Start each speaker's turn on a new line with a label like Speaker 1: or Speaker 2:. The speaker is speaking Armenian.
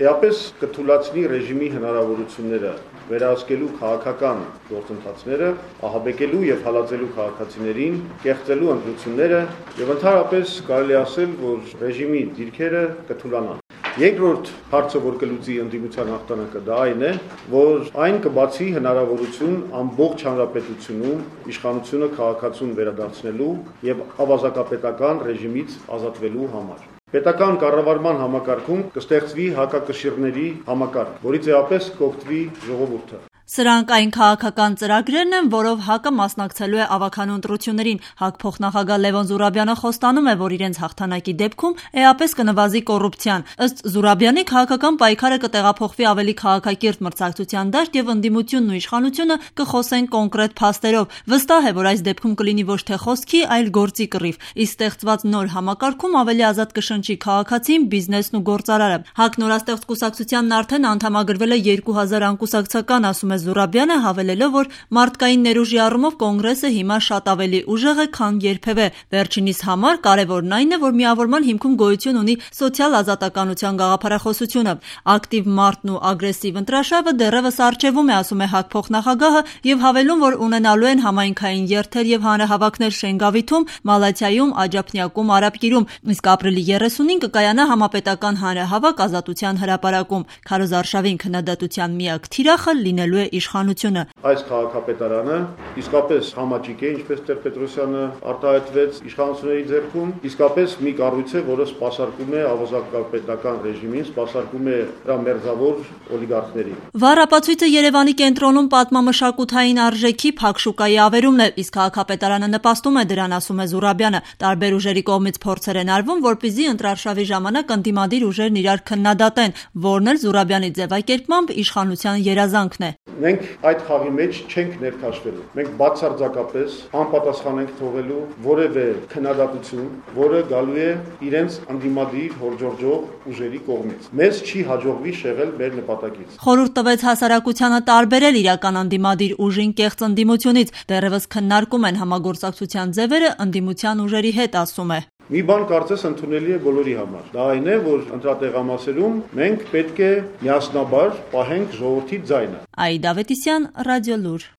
Speaker 1: էապես կթույլատնի ռեժիմի հնարավորությունները վերահսկելու քաղաքական գործընթացները, ահաբեկելու եւ հալածելու քաղաքացիներին, կեղծելու ընտրությունները եւ ընդհանրապես կարելի ասել, որ ռեժիմի դիրքերը կթույլանան։ Երկրորդ հարցը, որ կլուծի ընդդիմության հաղթանակը, դա այն է, որ այն կբացի հնարավորություն ամբողջ հանրապետությունում իշխանությունը քաղաքացուն վերադարձնելու եւ ավազակապետական ռեժիմից ազատվելու համար։ Պետական կառավարման համակարգում կստեղծվի հակակշիռների համակարգ, որից էապես կօգտվի ժողովուրդը։
Speaker 2: Սրանք այն քաղաքական ծրագրերն են, որով ՀԱԿ-ը մասնակցելու է ավագանու ընտրություններին։ ՀԱԿ փոխնախագահ Լևոն Զուրաբյանը խոստանում է, որ իրենց հաղթանակի դեպքում էապես կնվազի կոռուպցիան։ Ըստ Զուրաբյանի, քաղաքական պայքարը կտեղափոխվի ավելի քաղաքակիրթ մրցակցության դաշտ եւ ընդդիմությունն ու իշխանությունը կխոսեն կոնկրետ փաստերով։ Վստահ է, որ այս դեպքում կլինի ոչ թե խոսքի, այլ գործի կռիվ։ Իսկ ստեղծված նոր համակարգում ավելի ազատ կշնչի քաղաքացին, բիզնեսն ու գործարարը։ ՀԱԿ նորաստեղծ կուսակցությանն արդեն անդամագրվել է 2000 անկուսակցական, ասում է Զուրաբյանը, հավելելով, որ մարդկային ներուժի առումով կոնգրեսը հիմա շատ ավելի ուժեղ է, քան երբևէ։ Վերջինիս համար կարևորն այն է, որ միավորման հիմքում գոյություն ունի սոցիալ-ազատականության գաղափարախոսությունը։ Ակտիվ մարդն ու ագրեսիվ ընտրաշավը դեռևս առջևում է, ասում է ՀԱԿ փոխնախագահը եւ հավելում, որ ունենալու են համայնքային երթեր եւ հանրահավաքներ Շենգավիթում, Մալաթիայում, Աջափնյակում, Արաբկիրում, իսկ ապրիլի 30-ին կկայանա համապետական հանրահավաք Ազատության հրապարակում։ Քարոզ Արշավին քննադատության միակ թիրախը լինելու է իշխանությունը։
Speaker 1: Այս քաղաքապետարանը իսկապես համաճիկ է, ինչպես Տեր-Պետրոսյանը արտահայտվեց իշխանությունների ձեռքում, իսկապես մի կառույց է, որը սպասարկում է ավազակապետական ռեժիմին, սպասարկում է դրա մերձավոր օլիգարխներին։
Speaker 2: Վառ ապացույցը Երևանի կենտրոնում պատմամշակութային արժեքի փակ շուկայի ավերումն է, իսկ քաղաքապետարանը նպաստում է դրան, ասում է Զուրաբյանը։ Տարբեր ուժերի կողմից փորձեր են արվում, որպեսզի ընտրարշավի ժամանակ ընդդիմադիր ուժերն իրար քննադատեն, որն էլ Զուրաբյանի ձևակերպմամբ իշխանության երազանքն է։
Speaker 1: Մենք այդ խաղի մեջ չենք ներքաշվելու։ Մենք բացարձակապես անպատասխան ենք թողելու որևէ քննադատություն, որը գալու է իրենց ընդդիմադիր հորժորջող ուժերի կողմից։ Մեզ չի հաջողվի շեղել մեր նպատակից։
Speaker 2: Խորհուրդ տվեց հասարակությանը տարբերել իրական ընդդիմադիր ուժին կեղծ ընդդիմությունից։ Դեռևս քննարկում են համագործակցության ձևերը ընդդիմության ուժերի հետ, ասում է։
Speaker 1: Մի բան կարծես ընդունելի է բոլորի համար։ Դա այն է, որ ընտրատեղամասերում մենք պետք է միասնաբար պահենք ժողովրդի ձայնը։
Speaker 2: Այդա Ավետիսյան, Ռադիոլուր։